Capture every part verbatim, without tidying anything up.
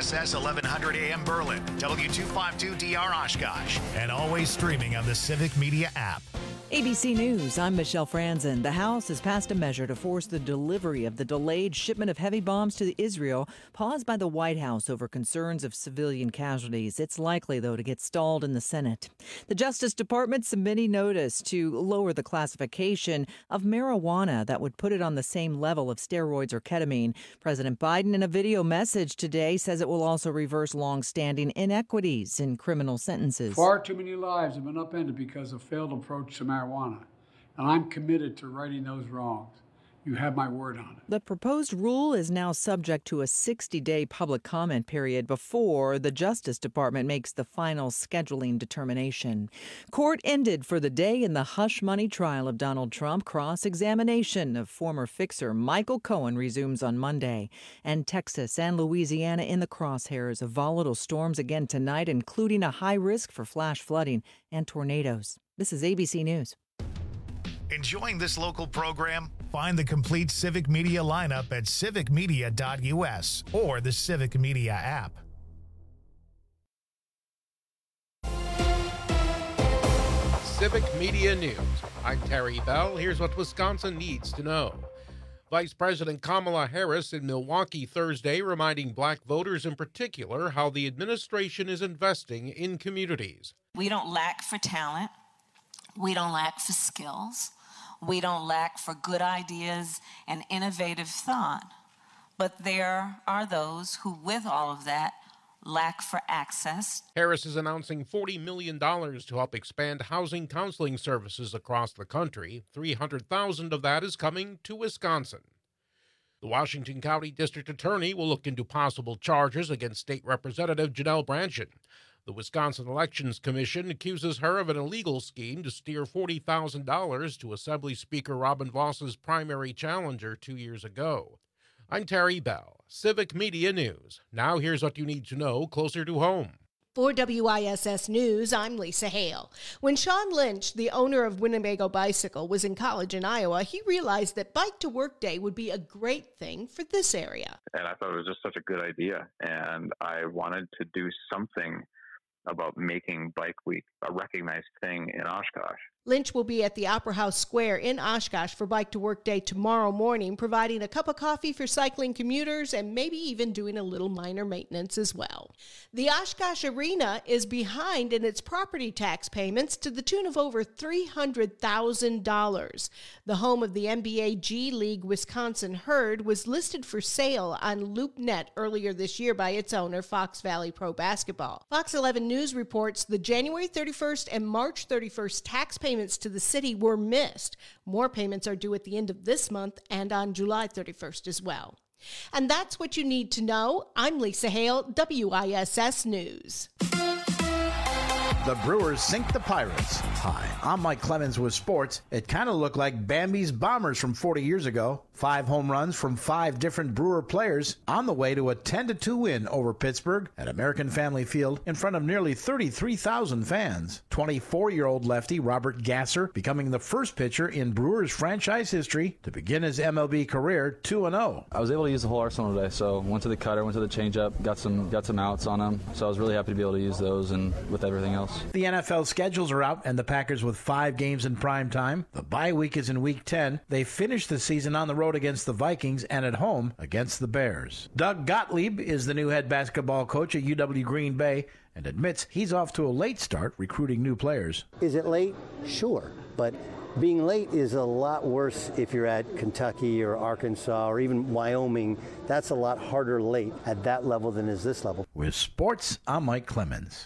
S S eleven hundred A M Berlin, W two fifty-two D R Oshkosh, and always streaming on the Civic Media app. A B C News, I'm Michelle Franzen. The House has passed a measure to force the delivery of the delayed shipment of heavy bombs to Israel, paused by the White House over concerns of civilian casualties. It's likely, though, to get stalled in the Senate. The Justice Department submitting notice to lower the classification of marijuana that would put it on the same level of steroids or ketamine. President Biden, in a video message today, says it will also reverse long-standing inequities in criminal sentences. Far too many lives have been upended because of failed approach to marijuana. Marijuana, and I'm committed to righting those wrongs. You have my word on it. The proposed rule is now subject to a sixty-day public comment period before the Justice Department makes the final scheduling determination. Court ended for the day in the hush money trial of Donald Trump. Cross-examination of former fixer Michael Cohen resumes on Monday. And Texas and Louisiana in the crosshairs of volatile storms again tonight, including a high risk for flash flooding and tornadoes. This is A B C News. Enjoying this local program? Find the complete Civic Media lineup at civic media dot U S or the Civic Media app. Civic Media News. I'm Terry Bell. Here's what Wisconsin needs to know. Vice President Kamala Harris in Milwaukee Thursday reminding black voters in particular how the administration is investing in communities. We don't lack for talent. We don't lack for skills. We don't lack for good ideas and innovative thought. But there are those who, with all of that, lack for access. Harris is announcing forty million dollars to help expand housing counseling services across the country. three hundred thousand dollars of that is coming to Wisconsin. The Washington County District Attorney will look into possible charges against State Representative Janelle Brandtjen. The Wisconsin Elections Commission accuses her of an illegal scheme to steer forty thousand dollars to Assembly Speaker Robin Voss's primary challenger two years ago. I'm Terry Bell, Civic Media News. Now here's what you need to know closer to home. For W I S S News, I'm Lisa Hale. When Sean Lynch, the owner of Winnebago Bicycle, was in college in Iowa, he realized that Bike to Work Day would be a great thing for this area. And I thought it was just such a good idea, and I wanted to do something about making Bike Week a recognized thing in Oshkosh. Lynch will be at the Opera House Square in Oshkosh for Bike to Work Day tomorrow morning, providing a cup of coffee for cycling commuters and maybe even doing a little minor maintenance as well. The Oshkosh Arena is behind in its property tax payments to the tune of over three hundred thousand dollars. The home of the N B A G League Wisconsin Herd was listed for sale on LoopNet earlier this year by its owner, Fox Valley Pro Basketball. Fox eleven News reports the January thirty-first and March thirty-first tax payments Payments to the city were missed. More payments are due at the end of this month and on July thirty-first as well. And that's what you need to know. I'm Lisa Hale, W I S S News. The Brewers sink the Pirates. Hi, I'm Mike Clemens with sports. It kind of looked like Bambi's Bombers from forty years ago. Five home runs from five different Brewer players on the way to a ten to two win over Pittsburgh at American Family Field in front of nearly thirty-three thousand fans. twenty-four-year-old lefty Robert Gasser becoming the first pitcher in Brewers franchise history to begin his M L B career two and oh. I was able to use the whole arsenal today, so went to the cutter, went to the changeup, got some got some outs on them, so I was really happy to be able to use those and with everything else. The N F L schedules are out, and the Packers with five games in prime time. The bye week is in week ten. They finish the season on the road against the Vikings and at home against the Bears. Doug Gottlieb is the new head basketball coach at U W Green Bay and admits he's off to a late start recruiting new players. Is it late? Sure, but being late is a lot worse if you're at Kentucky or Arkansas or even Wyoming. That's a lot harder late at that level than is this level. With sports, I'm Mike Clemens.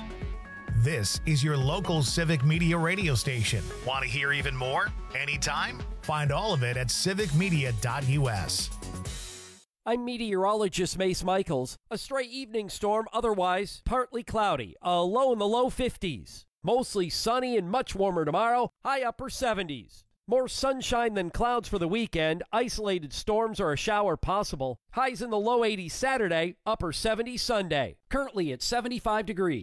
This is your local Civic Media radio station. Want to hear even more? Anytime? Find all of it at civic media dot U S. I'm meteorologist Mace Michaels. A stray evening storm, otherwise partly cloudy. A low in the low fifties. Mostly sunny and much warmer tomorrow, high upper seventies. More sunshine than clouds for the weekend. Isolated storms or a shower possible. Highs in the low eighties Saturday, upper seventies Sunday. Currently at seventy-five degrees.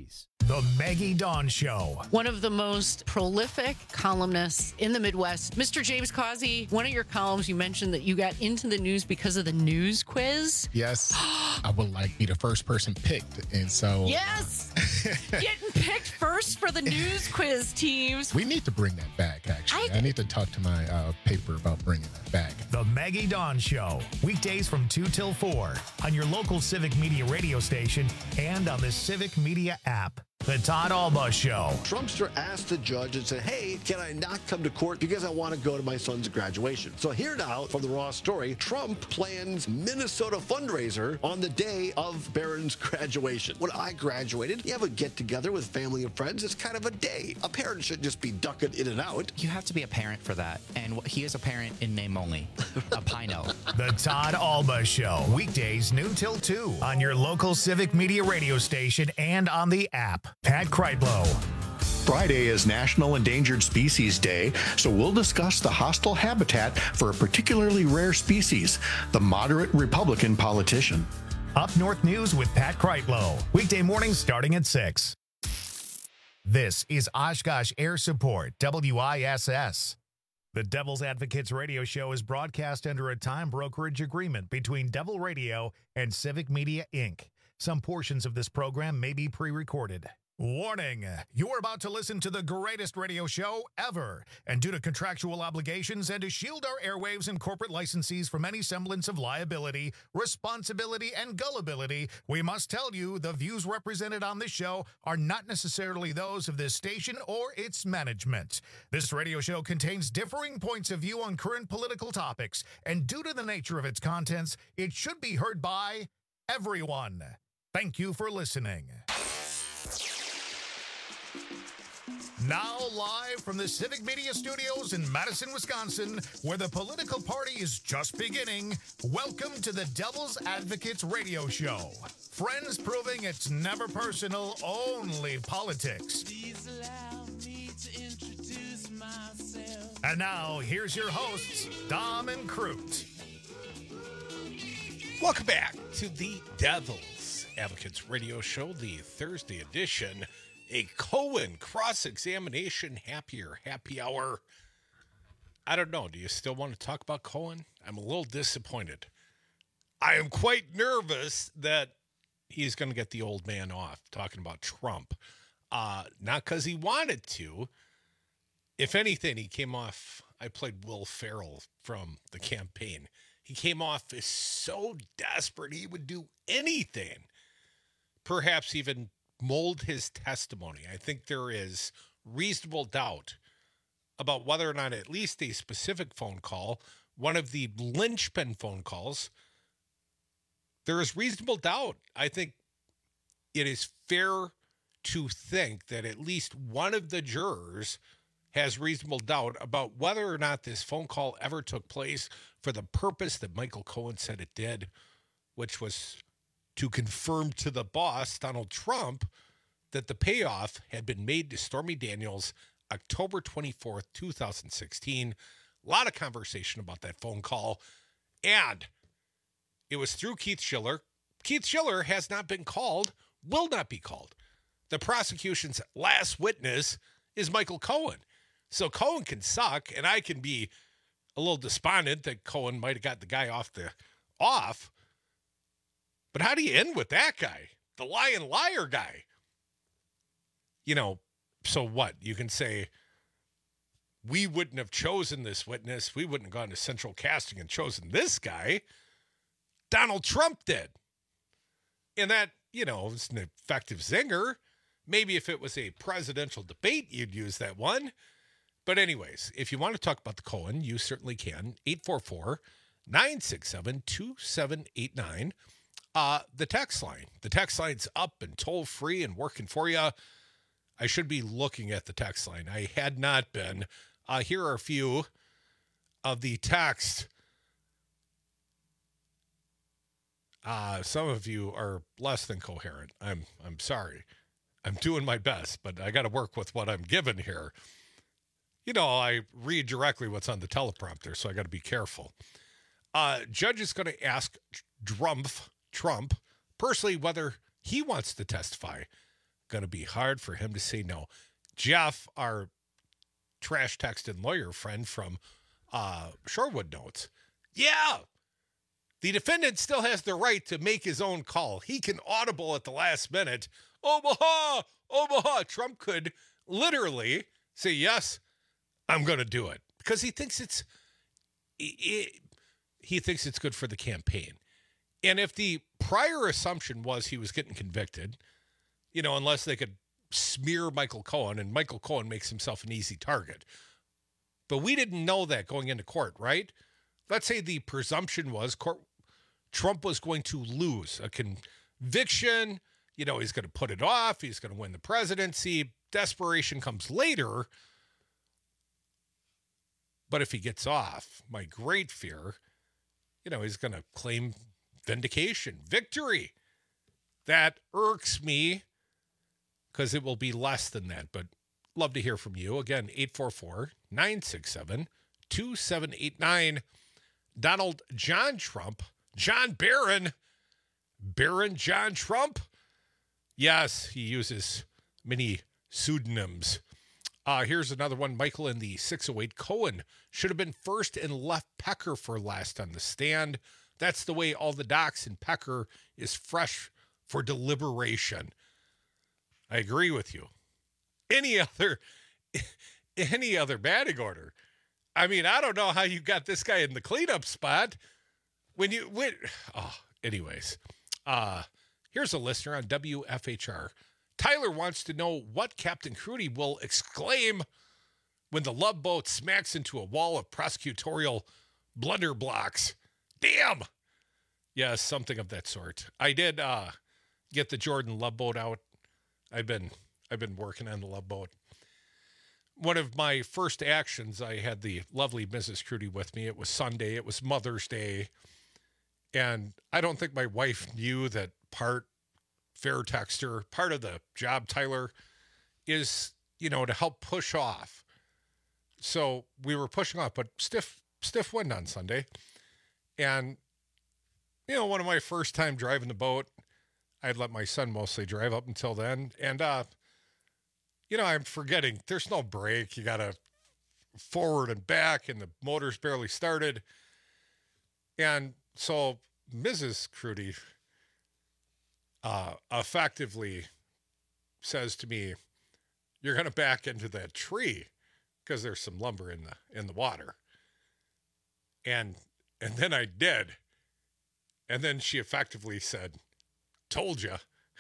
The Maggie Dawn Show. One of the most prolific columnists in the Midwest. Mister James Causey, one of your columns, you mentioned that you got into the news because of the news quiz. Yes. I would like be the first person picked. And so. Yes. Getting picked first for the news quiz teams. We need to bring that back, actually. I, I need to talk to my uh, paper about bringing that back. The Maggie Dawn Show. Weekdays from two till four on your local Civic Media radio station and on the Civic Media app. The Todd Alba Show. Trumpster asked the judge and said, hey, can I not come to court because I want to go to my son's graduation? So here now from the Raw story, Trump plans Minnesota fundraiser on the day of Barron's graduation. When I graduated, you have a get-together with family and friends. It's kind of a day. A parent should just be ducking in and out. You have to be a parent for that. And he is a parent in name only. A Pino. The Todd Alba Show. Weekdays noon till two on your local Civic Media radio station and on the app. Pat Kreitlow. Friday is National Endangered Species Day, so we'll discuss the hostile habitat for a particularly rare species, the moderate Republican politician. Up North News with Pat Kreitlow. Weekday mornings starting at six. This is Oshkosh Air Support, W I S S. The Devil's Advocates radio show is broadcast under a time brokerage agreement between Devil Radio and Civic Media, Incorporated. Some portions of this program may be pre-recorded. Warning, you're about to listen to the greatest radio show ever. And due to contractual obligations and to shield our airwaves and corporate licensees from any semblance of liability, responsibility, and gullibility, we must tell you the views represented on this show are not necessarily those of this station or its management. This radio show contains differing points of view on current political topics, and due to the nature of its contents, it should be heard by everyone. Thank you for listening. Now live from the Civic Media Studios in Madison, Wisconsin, where the political party is just beginning, welcome to the Devil's Advocates radio show. Friends proving it's never personal, only politics. Please allow me to introduce myself. And now, here's your hosts, Dom and Crute. Welcome back to the Devil's Advocates radio show, the Thursday edition. A Cohen cross-examination happier happy hour. I don't know. Do you still want to talk about Cohen? I'm a little disappointed. I am quite nervous that he's going to get the old man off talking about Trump. Uh, not because he wanted to. If anything, he came off, I played Will Ferrell from the campaign. He came off as so desperate he would do anything. Perhaps even mold his testimony. I think there is reasonable doubt about whether or not at least a specific phone call, one of the linchpin phone calls, there is reasonable doubt. I think it is fair to think that at least one of the jurors has reasonable doubt about whether or not this phone call ever took place for the purpose that Michael Cohen said it did, which was to confirm to the boss, Donald Trump, that the payoff had been made to Stormy Daniels October twenty-fourth, twenty sixteen. A lot of conversation about that phone call. And it was through Keith Schiller. Keith Schiller has not been called, will not be called. The prosecution's last witness is Michael Cohen. So Cohen can suck, and I can be a little despondent that Cohen might have got the guy off the off. But how do you end with that guy? The lying liar guy. You know, so what? You can say, we wouldn't have chosen this witness. We wouldn't have gone to central casting and chosen this guy. Donald Trump did. And that, you know, is an effective zinger. Maybe if it was a presidential debate, you'd use that one. But anyways, if you want to talk about the Cohen, you certainly can. eight four four, nine six seven, two seven eight nine. Uh, the text line. The text line's up and toll-free and working for you. I should be looking at the text line. I had not been. Uh, here are a few of the text. Uh, some of you are less than coherent. I'm I'm sorry. I'm doing my best, but I got to work with what I'm given here. You know, I read directly what's on the teleprompter, so I got to be careful. Uh, judge is going to ask Trump, Trump personally whether he wants to testify. going to be hard for him to say no. Jeff, our trash text and lawyer friend from uh, Shorewood notes, yeah, the defendant still has the right to make his own call. He can audible at the last minute. Omaha, Omaha. Trump could literally say, yes, I'm going to do it because he thinks it's it, he thinks it's good for the campaign. And if the prior assumption was he was getting convicted, you know, unless they could smear Michael Cohen, and Michael Cohen makes himself an easy target. But we didn't know that going into court, right? Let's say the presumption was court, Trump was going to lose a conviction. You know, he's going to put it off. He's going to win the presidency. Desperation comes later. But if he gets off, my great fear, you know, he's going to claim vindication, victory. That irks me because it will be less than that. But love to hear from you. Again, eight four four, nine six seven, two seven eight nine. Donald John Trump. John Barron. Barron John Trump. Yes, he uses many pseudonyms. Uh, here's another one. Michael in the six oh eight. Cohen should have been first and left Pecker for last on the stand. That's the way all the docs in Pecker is fresh for deliberation. I agree with you. Any other, any other batting order? I mean, I don't know how you got this guy in the cleanup spot when you went. Oh, anyways, uh, here's a listener on W F H R. Tyler wants to know what Captain Crudy will exclaim when the Love Boat smacks into a wall of prosecutorial blunder blocks. Damn. Yeah, something of that sort. I did uh, get the Jordan Love Boat out. I've been I've been working on the Love Boat. One of my first actions, I had the lovely Missus Crudy with me. It was Sunday. It was Mother's Day. And I don't think my wife knew that part fair texter, part of the job, Tyler, is, you know, to help push off. So we were pushing off, but stiff, stiff wind on Sunday. And, you know, one of my first time driving the boat, I'd let my son mostly drive up until then. And, uh, you know, I'm forgetting there's no brake. You got to forward and back, and the motor's barely started. And so Missus Crudy uh, effectively says to me, "You're going to back into that tree because there's some lumber in the in the water." And and then I did. And then she effectively said, "Told you."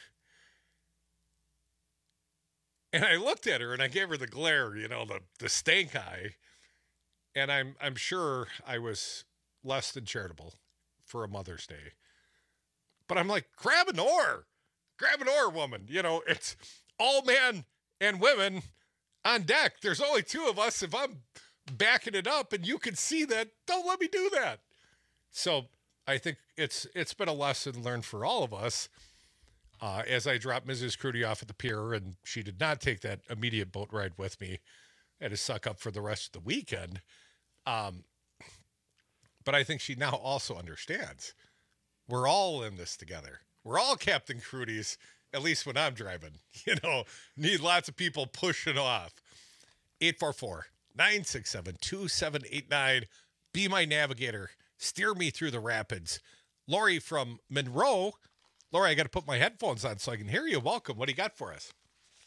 And I looked at her and I gave her the glare, you know, the, the stank eye. And I'm I'm sure I was less than charitable for a Mother's Day. But I'm like, grab an oar. Grab an oar, woman. You know, it's all men and women on deck. There's only two of us. If I'm backing it up and you can see that, don't let me do that. So I think it's it's been a lesson learned for all of us. Uh, as I dropped Missus Crudy off at the pier, and she did not take that immediate boat ride with me. I had to suck up for the rest of the weekend. Um, but I think she now also understands. We're all in this together. We're all Captain Crudy's, at least when I'm driving. You know, need lots of people pushing off. eight four four, nine six seven, two seven eight nine. Be my navigator. Steer me through the rapids. Lori from Monroe. Lori, I got to put my headphones on so I can hear you. Welcome. What do you got for us?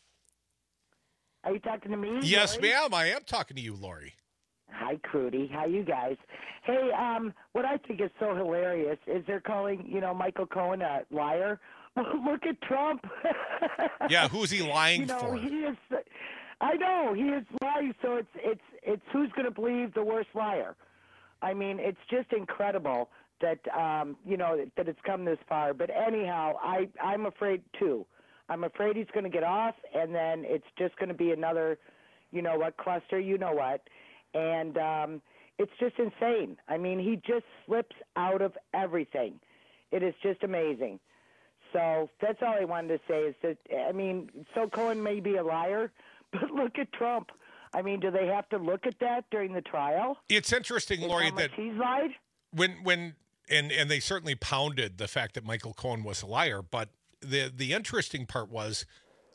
Are you talking to me? Yes, Lori? ma'am. I am talking to you, Lori. Hi, Crudy. How you guys? Hey, um, what I think is so hilarious is they're calling, you know, Michael Cohen a liar. Look at Trump. Yeah, who's he lying you know, for? He is. I know he is lying. So it's it's it's who's going to believe the worst liar? I mean, it's just incredible that um, you know that it's come this far. But anyhow, I I'm afraid too. I'm afraid he's going to get off, and then it's just going to be another, you know what, cluster. You know what, and um, it's just insane. I mean, he just slips out of everything. It is just amazing. So that's all I wanted to say is that, I mean, so Cohen may be a liar, but look at Trump. I mean, do they have to look at that during the trial? It's interesting, Lori, that he's lied? When, when, and, and they certainly pounded the fact that Michael Cohen was a liar, but the, the interesting part was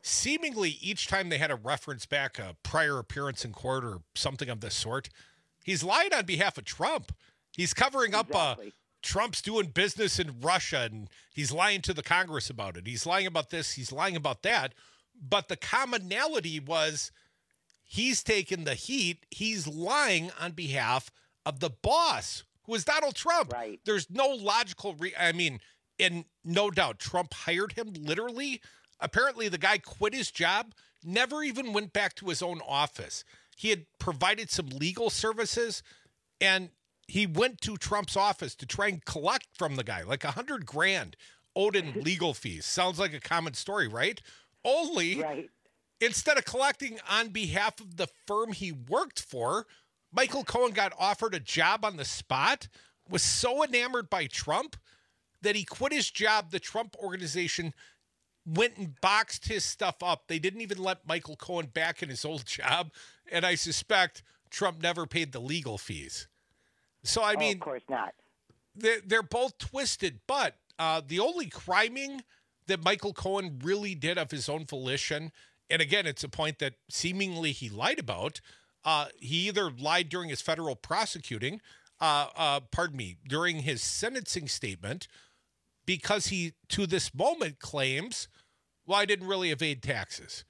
seemingly each time they had to reference back a prior appearance in court or something of this sort, he's lying on behalf of Trump. He's covering up Exactly. uh, Trump's doing business in Russia, and he's lying to the Congress about it. He's lying about this. He's lying about that. But the commonality was he's taking the heat. He's lying on behalf of the boss, who is Donald Trump. Right. There's no logical re- I mean, and no doubt Trump hired him literally. Apparently the guy quit his job, never even went back to his own office. He had provided some legal services, and he went to Trump's office to try and collect from the guy like a hundred grand owed in legal fees. Sounds like a common story, right? Only Right. instead of collecting on behalf of the firm he worked for, Michael Cohen got offered a job on the spot, was so enamored by Trump that he quit his job. The Trump organization went and boxed his stuff up. They didn't even let Michael Cohen back in his old job. And I suspect Trump never paid the legal fees. So, I Oh, mean, of course not. they're, they're both twisted, but uh, the only criming that Michael Cohen really did of his own volition, and again, it's a point that seemingly he lied about, uh, he either lied during his federal prosecuting, uh, uh, pardon me, during his sentencing statement, because he, to this moment, claims, well, I didn't really evade taxes.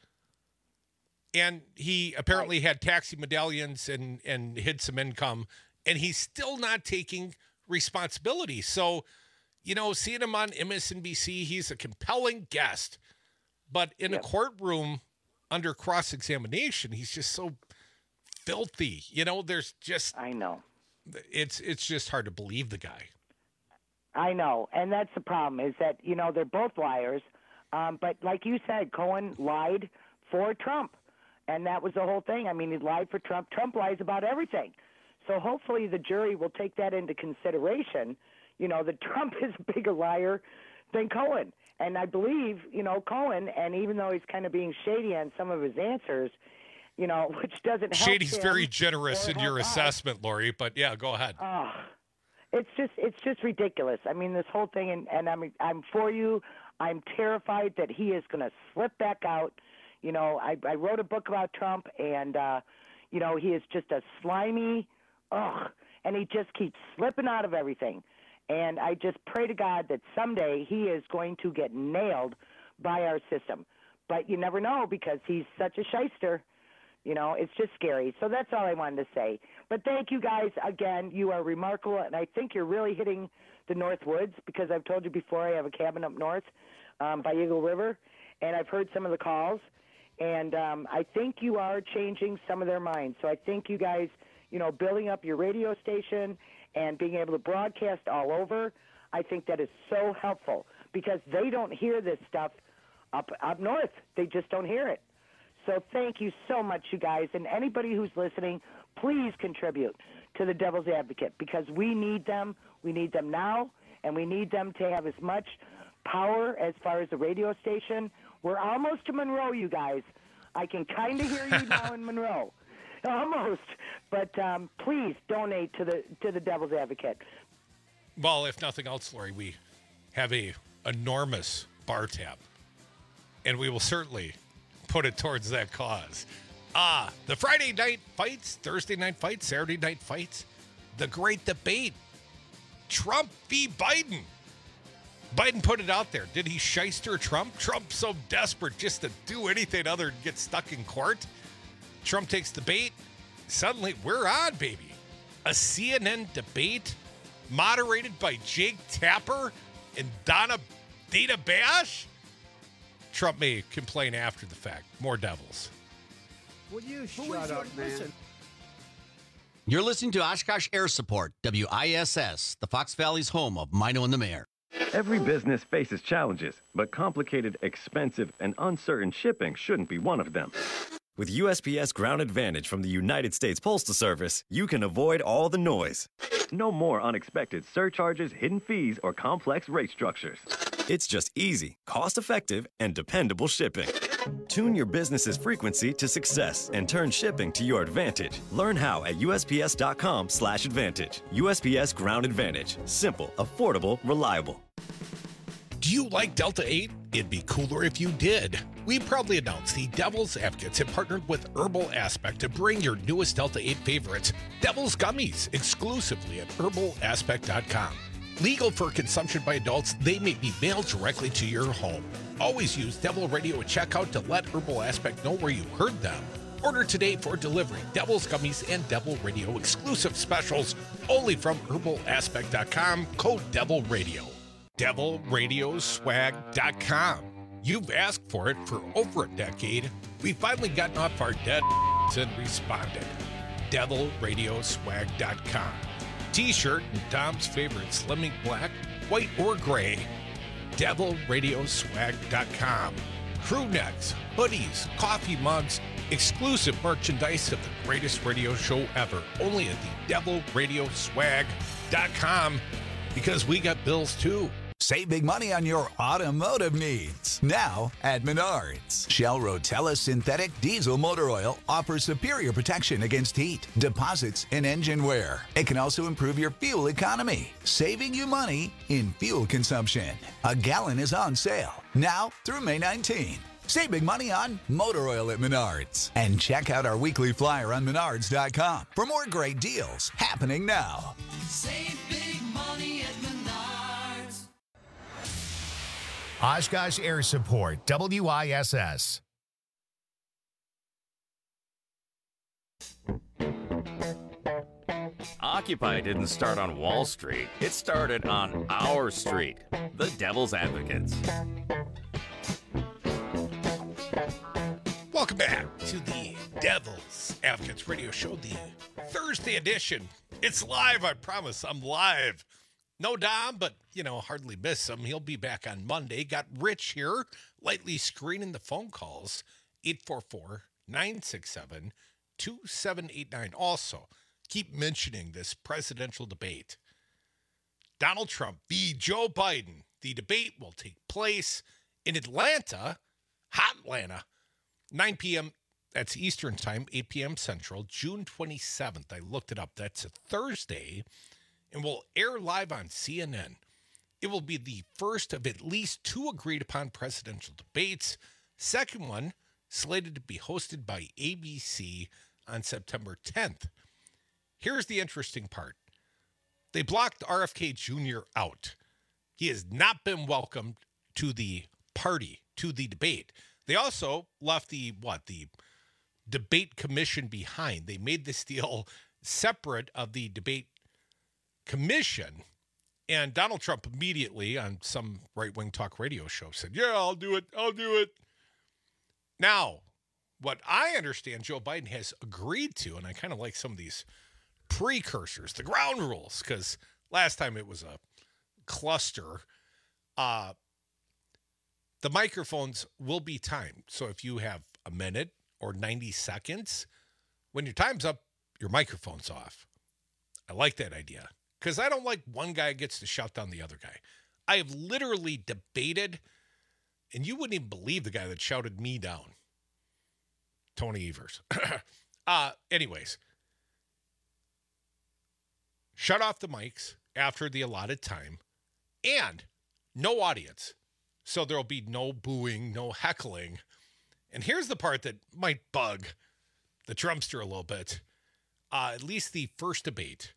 And he apparently had taxi medallions and, and hid some income, and he's still not taking responsibility. So, you know, seeing him on M S N B C, he's a compelling guest. But in Yep. a courtroom under cross-examination, he's just so filthy. You know, there's just... I know. It's, it's just hard to believe the guy. I know, and that's the problem is that, you know, they're both liars. Um, but like you said, Cohen lied for Trump, and that was the whole thing. I mean, he lied for Trump. Trump lies about everything. So hopefully the jury will take that into consideration, you know, that Trump is a bigger liar than Cohen. And I believe, you know, Cohen, and even though he's kind of being shady on some of his answers, you know, which doesn't help Shady's him very generous or in your help us. assessment, Lori, but yeah, go ahead. Oh, it's just it's just ridiculous. I mean, this whole thing, and, and I'm I'm for you. I'm terrified that he is going to slip back out. You know, I, I wrote a book about Trump, and uh, you know, he is just a slimy, ugh, and he just keeps slipping out of everything. And I just pray to God that someday he is going to get nailed by our system. But you never know because he's such a shyster. You know, it's just scary. So that's all I wanted to say. But thank you guys again. You are remarkable, and I think you're really hitting the North Woods because I've told you before I have a cabin up north um, by Eagle River, and I've heard some of the calls, and um, I think you are changing some of their minds. So I think you guys, you know, building up your radio station and being able to broadcast all over, I think that is so helpful because they don't hear this stuff up up north. They just don't hear it. So thank you so much, you guys. And anybody who's listening, please contribute to the Devil's Advocate because we need them. We need them now, and we need them to have as much power as far as the radio station. We're almost to Monroe, you guys. I can kind of hear you now in Monroe. Almost. But um, please donate to the to the Devil's Advocate. Well, if nothing else, Lori, we have a enormous bar tab, and we will certainly put it towards that cause. Ah, the Friday night fights, Thursday night fights, Saturday night fights, the great debate, Trump v. Biden. Biden put it out there. Did he shyster Trump? Trump so desperate just to do anything other than get stuck in court. Trump takes the bait. Suddenly, we're on, baby. A C N N debate moderated by Jake Tapper and Donna Dana Bash. Trump may complain after the fact. More devils. Will you shut up, man? You're listening to Oshkosh Air Support, W I S S, the Fox Valley's home of Mino and the Mayor. Every business faces challenges, but complicated, expensive, and uncertain shipping shouldn't be one of them. With U S P S Ground Advantage from the United States Postal Service, you can avoid all the noise. No more unexpected surcharges, hidden fees, or complex rate structures. It's just easy, cost-effective, and dependable shipping. Tune your business's frequency to success and turn shipping to your advantage. Learn how at U S P S dot com slash advantage. U S P S Ground Advantage. Simple, affordable, reliable. Do you like Delta eight? It'd be cooler if you did. We proudly announce the Devil's Advocates have partnered with Herbal Aspect to bring your newest Delta eight favorites, Devil's Gummies, exclusively at herbal aspect dot com. Legal for consumption by adults, they may be mailed directly to your home. Always use Devil Radio at checkout to let Herbal Aspect know where you heard them. Order today for delivery. Devil's Gummies and Devil Radio exclusive specials only from herbal aspect dot com. Code Devil Radio. devil radio swag dot com. You've asked for it for over a decade. We've finally gotten off our dead and responded. devil radio swag dot com. T-shirt and Tom's favorite Slimming Black, white or gray. devil radio swag dot com. Crew necks, hoodies, coffee mugs, exclusive merchandise of the greatest radio show ever. Only at the devil radio swag dot com, because we got bills too. Save big money on your automotive needs. Now at Menards. Shell Rotella Synthetic Diesel Motor Oil offers superior protection against heat, deposits, and engine wear. It can also improve your fuel economy, saving you money in fuel consumption. A gallon is on sale now through May nineteenth. Save big money on motor oil at Menards. And check out our weekly flyer on menards dot com for more great deals happening now. Save big money at Menards. Oshkosh Air Support, W I S S. Occupy didn't start on Wall Street. It started on our street, the Devil's Advocates. Welcome back to the Devil's Advocates radio show, the Thursday edition. It's live, I promise. I'm live. No Dom, but, you know, hardly miss him. He'll be back on Monday. Got Rich here, lightly screening the phone calls. eight four four, nine six seven, two seven eight nine. Also, keep mentioning this presidential debate. Donald Trump v. Joe Biden. The debate will take place in Atlanta, hot Atlanta, nine p.m. That's Eastern time, eight p.m. Central, June twenty-seventh. I looked it up. That's a Thursday. And will air live on C N N. It will be the first of at least two agreed-upon presidential debates. Second one slated to be hosted by A B C on September tenth. Here's the interesting part. They blocked R F K Junior out. He has not been welcomed to the party, to the debate. They also left the, what, the debate commission behind. They made this deal separate of the debate commission, and Donald Trump immediately on some right-wing talk radio show said, yeah, I'll do it, I'll do it. Now, what I understand Joe Biden has agreed to, and I kind of like some of these precursors, the ground rules, because last time it was a cluster, uh, the microphones will be timed. So if you have a minute or ninety seconds, when your time's up, your microphone's off. I like that idea. Because I don't like one guy gets to shut down the other guy. I have literally debated, and you wouldn't even believe the guy that shouted me down. Tony Evers. uh, anyways. Shut off the mics after the allotted time. And no audience. So there'll be no booing, no heckling. And here's the part that might bug the Trumpster a little bit. Uh, at least the first debate.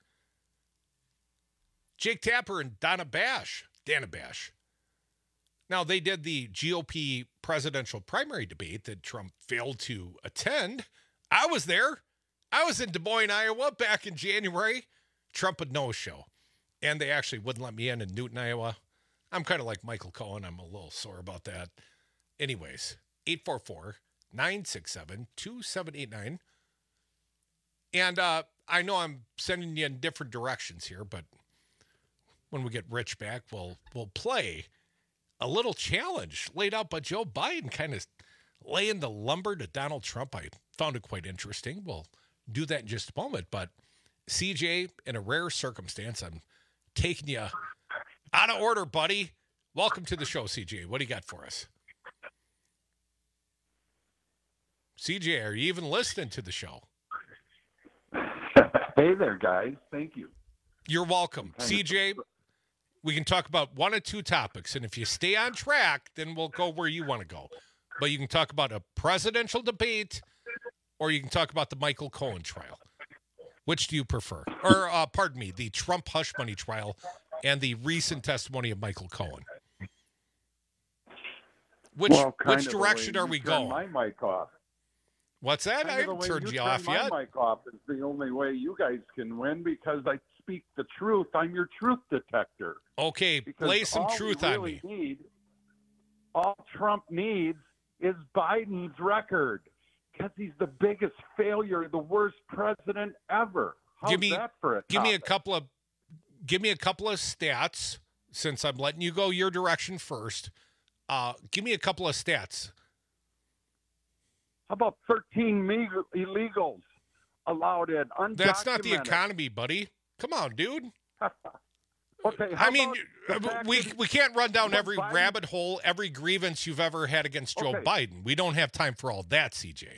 Jake Tapper and Donna Bash, Dana Bash. Now, they did the G O P presidential primary debate that Trump failed to attend. I was there. I was in Des Moines, Iowa back in January. Trump would no-show. And they actually wouldn't let me in in Newton, Iowa. I'm kind of like Michael Cohen. I'm a little sore about that. Anyways, eight four four, nine six seven, two seven eight nine. And uh, I know I'm sending you in different directions here, but when we get Rich back, we'll we'll play a little challenge laid out by Joe Biden, kind of laying the lumber to Donald Trump. I found it quite interesting. We'll do that in just a moment. But C J, in a rare circumstance, I'm taking you out of order, buddy. Welcome to the show, C J. What do you got for us? C J, are you even listening to the show? Hey there, guys. Thank you. You're welcome. C J, We can talk about one or two topics, and if you stay on track, then we'll go where you want to go. But you can talk about a presidential debate, or you can talk about the Michael Cohen trial. Which do you prefer? Or, uh, pardon me, the Trump hush money trial and the recent testimony of Michael Cohen. Which well, which direction are we going? My mic off. What's that? I haven't turned you off yet. My mic off is the only way you guys can win because I speak the truth. I'm your truth detector. Okay, because lay some truth we on really me. Need, all Trump needs is Biden's record because he's the biggest failure, the worst president ever. How's give me, that for a give me a topic? couple of, give me a couple of stats. Since I'm letting you go your direction first, uh, give me a couple of stats. How about thirteen me- illegals allowed in? Undocumented. That's not the economy, buddy. Come on, dude. Okay, how I mean, about the fact we that- we can't run down Joe every Biden- rabbit hole, every grievance you've ever had against Joe Okay. Biden. We don't have time for all that, C J.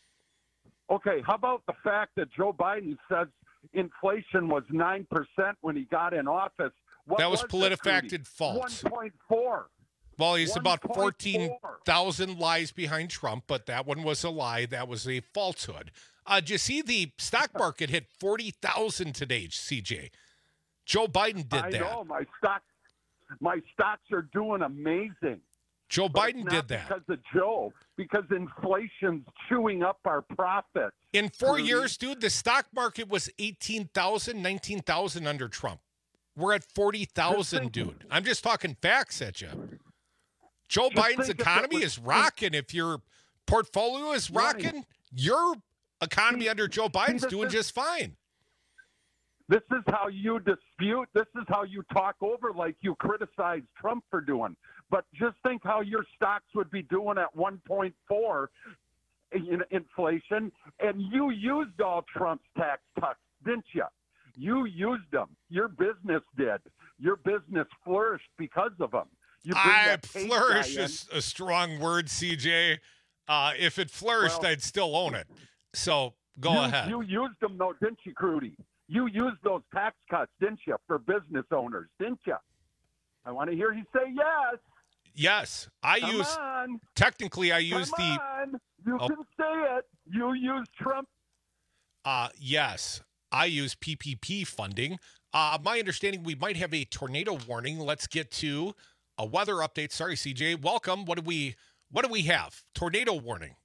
Okay, how about the fact that Joe Biden says inflation was nine percent when he got in office? What That was it, PolitiFacted Trudy? false. one point four. Well, he's about one point fourteen four. thousand lies behind Trump, but that one was a lie. That was a falsehood. Uh, did you see the stock market hit forty thousand today, C J? Joe Biden did I that. know my stock, my stocks are doing amazing. Joe But Biden it's did not that. because of Joe, because inflation's chewing up our profits. In four Trudy. years, dude, the stock market was eighteen thousand, nineteen thousand under Trump. We're at forty thousand, dude. I'm just talking facts at you. Joe Just Biden's think if it economy was- is rocking. If your portfolio is Right. rocking, your economy under Joe Biden's this doing is- just fine. This is how you dispute. This is how you talk over like you criticize Trump for doing. But just think how your stocks would be doing at one point four in inflation, and you used all Trump's tax cuts, didn't you? You used them. Your business did. Your business flourished because of them. You bring I that Kate flourish guy in. is a strong word, C J. Uh, if it flourished, Well- I'd still own it. So go you, ahead. You used them, though, didn't you, Crudy? You used those tax cuts, didn't you, for business owners, didn't you? I want to hear you say yes. Yes, I Come use. on. Technically, I use Come the. on. You Oh. can say it. You used Trump. Uh, yes, I use P P P funding. Uh, my understanding, we might have a tornado warning. Let's get to a weather update. Sorry, C J. Welcome. What do we? What do we have? Tornado warning.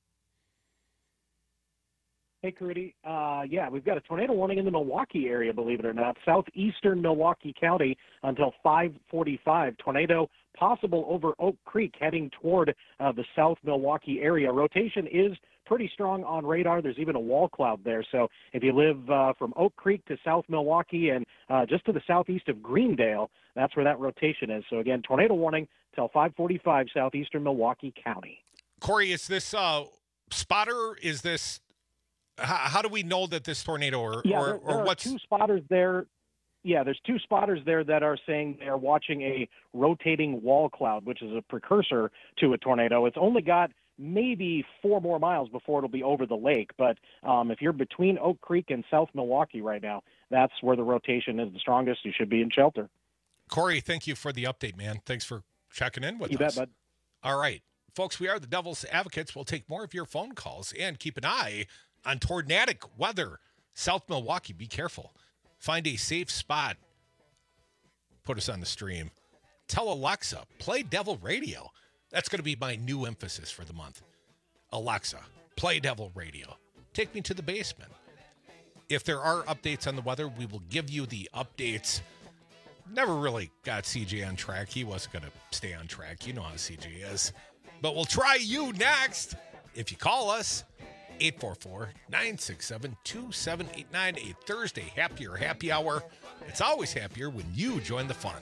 Hey, Crudy. Uh, yeah, we've got a tornado warning in the Milwaukee area, believe it or not. Southeastern Milwaukee County until five forty-five. Tornado possible over Oak Creek heading toward uh, the South Milwaukee area. Rotation is pretty strong on radar. There's even a wall cloud there. So if you live uh, from Oak Creek to South Milwaukee and uh, just to the southeast of Greendale, that's where that rotation is. So again, tornado warning till five forty-five, Southeastern Milwaukee County. Corey, is this uh, spotter? Is this? How, how do we know that this tornado or Yeah, or, there, there or are what's? two spotters there. Yeah, there's two spotters there that are saying they're watching a rotating wall cloud, which is a precursor to a tornado. It's only got maybe four more miles before it'll be over the lake. But um, if you're between Oak Creek and South Milwaukee right now, that's where the rotation is the strongest. You should be in shelter. Corey, thank you for the update, man. Thanks for checking in with You us. bet, bud. All right, folks, we are the Devil's Advocates. We'll take more of your phone calls and keep an eye on tornadic weather. South Milwaukee, be careful. Find a safe spot. Put us on the stream. Tell Alexa, play Devil Radio. That's going to be my new emphasis for the month. Alexa, play Devil Radio. Take me to the basement. If there are updates on the weather, we will give you the updates. Never really got C J on track. He wasn't going to stay on track. You know how C J is. But we'll try you next. If you call us, eight four four, nine six seven, two seven eight nine, a Thursday Happier Happy Hour. It's always happier when you join the fun.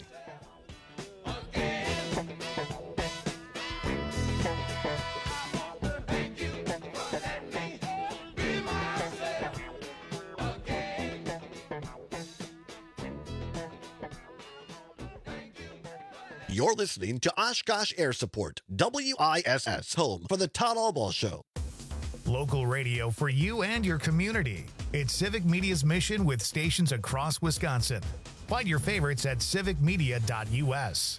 You're listening to Oshkosh Air Support, W I S S, home for the Todd Allball Show. Local radio for you and your community. It's Civic Media's mission with stations across Wisconsin. Find your favorites at civic media dot u s.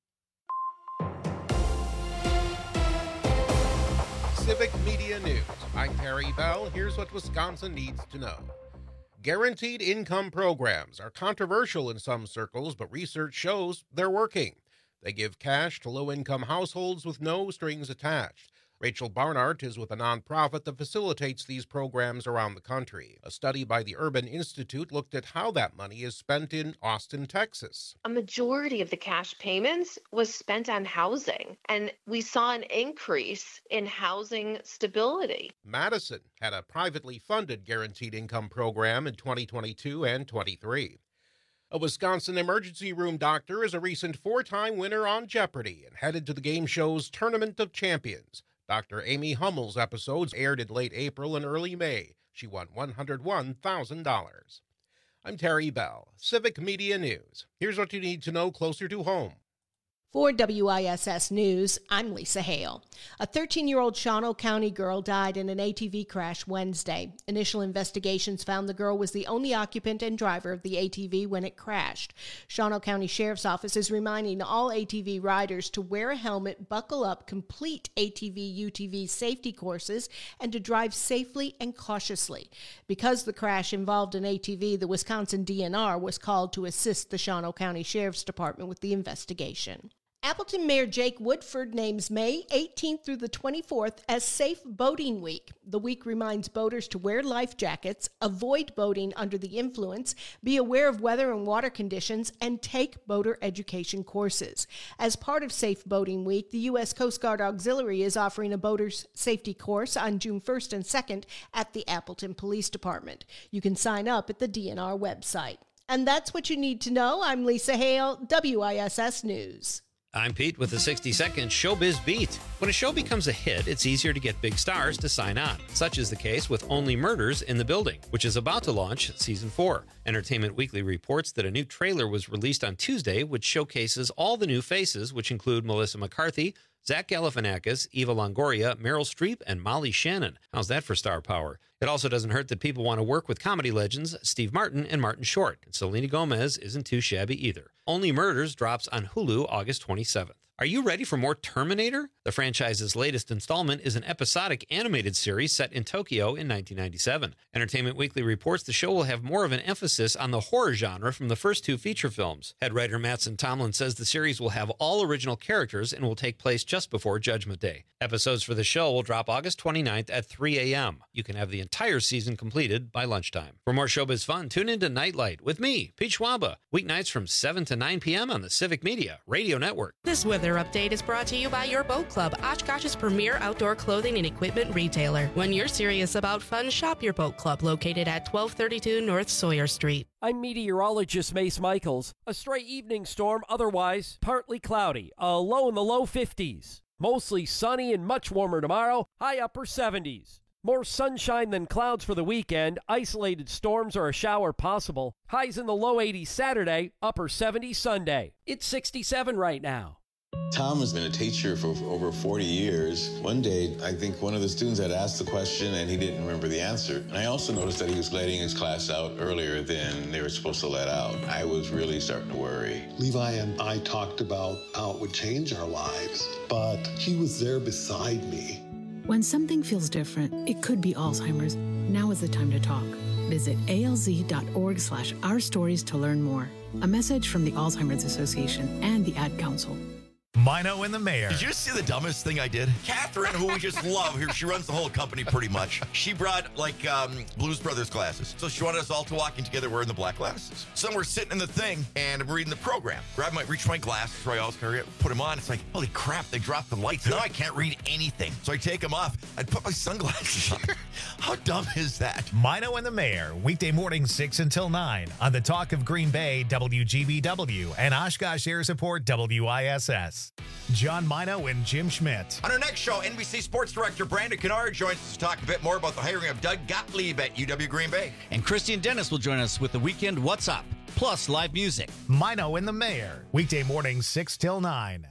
Civic Media News. I'm Terry Bell. Here's what Wisconsin needs to know. Guaranteed income programs are controversial in some circles, but research shows they're working. They give cash to low-income households with no strings attached. Rachel Barnard is with a nonprofit that facilitates these programs around the country. A study by the Urban Institute looked at how that money is spent in Austin, Texas. A majority of the cash payments was spent on housing, and we saw an increase in housing stability. Madison had a privately funded guaranteed income program in twenty twenty-two and twenty-three. A Wisconsin emergency room doctor is a recent four-time winner on Jeopardy and headed to the game show's Tournament of Champions. Doctor Amy Hummel's episodes aired in late April and early May. She won one hundred one thousand dollars. I'm Terry Bell, Civic Media News. Here's what you need to know closer to home. For W I S S News, I'm Lisa Hale. A thirteen-year-old Shawano County girl died in an A T V crash Wednesday. Initial investigations found the girl was the only occupant and driver of the A T V when it crashed. Shawano County Sheriff's Office is reminding all A T V riders to wear a helmet, buckle up, complete A T V U T V safety courses, and to drive safely and cautiously. Because the crash involved an A T V, the Wisconsin D N R was called to assist the Shawano County Sheriff's Department with the investigation. Appleton Mayor Jake Woodford names May eighteenth through the twenty-fourth as Safe Boating Week. The week reminds boaters to wear life jackets, avoid boating under the influence, be aware of weather and water conditions, and take boater education courses. As part of Safe Boating Week, the U S Coast Guard Auxiliary is offering a boater's safety course on June first and second at the Appleton Police Department. You can sign up at the D N R website. And that's what you need to know. I'm Lisa Hale, W I S S News. I'm Pete with the sixty second Showbiz Beat. When a show becomes a hit, it's easier to get big stars to sign on. Such is the case with Only Murders in the Building, which is about to launch season four. Entertainment Weekly reports that a new trailer was released on Tuesday, which showcases all the new faces, which include Melissa McCarthy, Zach Galifianakis, Eva Longoria, Meryl Streep, and Molly Shannon. How's that for star power? It also doesn't hurt that people want to work with comedy legends Steve Martin and Martin Short. And Selena Gomez isn't too shabby either. Only Murders drops on Hulu August twenty-seventh. Are you ready for more Terminator? The franchise's latest installment is an episodic animated series set in Tokyo in nineteen ninety-seven. Entertainment Weekly reports the show will have more of an emphasis on the horror genre from the first two feature films. Head writer Mattson Tomlin says the series will have all original characters and will take place just before Judgment Day. Episodes for the show will drop August twenty-ninth at three a.m. You can have the entire season completed by lunchtime. For more showbiz fun, tune into Nightlight with me, Pete Schwaba, weeknights from seven to nine p.m. on the Civic Media Radio Network. This weather update is brought to you by Your Boat Club, Oshkosh's premier outdoor clothing and equipment retailer. When you're serious about fun, shop Your Boat Club, located at twelve thirty-two North Sawyer Street. I'm meteorologist Mace Michaels. A stray evening storm, otherwise partly cloudy, a low in the low fifties. Mostly sunny and much warmer tomorrow, high upper seventies. More sunshine than clouds for the weekend. Isolated storms or a shower possible. Highs in the low eighties Saturday, upper seventies Sunday. It's sixty-seven right now. Tom has been a teacher for over forty years. One day, I think one of the students had asked the question and he didn't remember the answer. And I also noticed that he was letting his class out earlier than they were supposed to let out. I was really starting to worry. Levi and I talked about how it would change our lives, but he was there beside me. When something feels different, it could be Alzheimer's. Now is the time to talk. Visit alz.org slash our stories to learn more. A message from the Alzheimer's Association and the Ad Council. Mino and the Mayor. Did you see the dumbest thing I did? Catherine, who we just love here, she runs the whole company pretty much. She brought like um, Blues Brothers glasses. So she wanted us all to walk in together wearing the black glasses. So we're sitting in the thing and I'm reading the program. Grab my, reach my glasses, where I always carry it, put them on. It's like, holy crap, they dropped the lights. Now I can't read anything. So I take them off. I'd put my sunglasses on. How dumb is that? Mino and the Mayor, weekday mornings six until nine on the Talk of Green Bay, W G B W, and Oshkosh Air Support, W I S S. John Mino and Jim Schmidt. On our next show, N B C Sports Director Brandon Kennard joins us to talk a bit more about the hiring of Doug Gottlieb at U W Green Bay. And Christian Dennis will join us with the Weekend What's Up, plus live music. Mino and the Mayor, weekday mornings six till nine.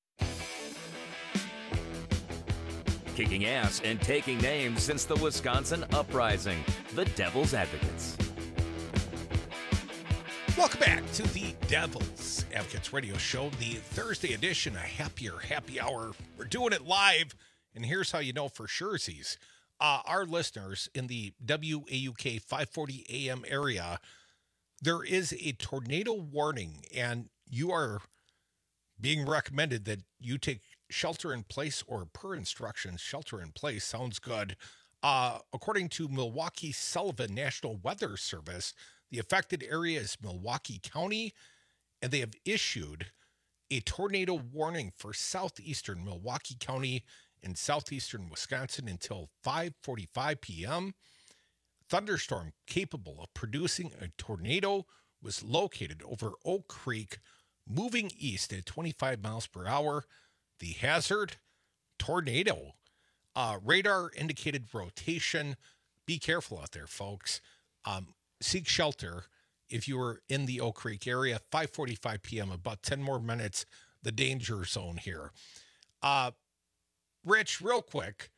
Kicking ass and taking names since the Wisconsin Uprising, the Devil's Advocates. Welcome back to the Devil's Advocates Radio Show, the Thursday edition, a happier happy hour. We're doing it live, and here's how you know for surezies. Uh, our listeners in the W A U K five forty A M area, there is a tornado warning, and you are being recommended that you take shelter in place, or per instructions, shelter in place sounds good. Uh, according to Milwaukee Sullivan National Weather Service, the affected area is Milwaukee County, and they have issued a tornado warning for southeastern Milwaukee County and southeastern Wisconsin until five forty-five p.m. Thunderstorm capable of producing a tornado was located over Oak Creek, moving east at twenty-five miles per hour. The hazard, tornado. Uh, radar indicated rotation. Be careful out there, folks. Um, seek shelter if you are in the Oak Creek area. five forty-five p.m., about ten more minutes, the danger zone here. Uh, Rich, real quick,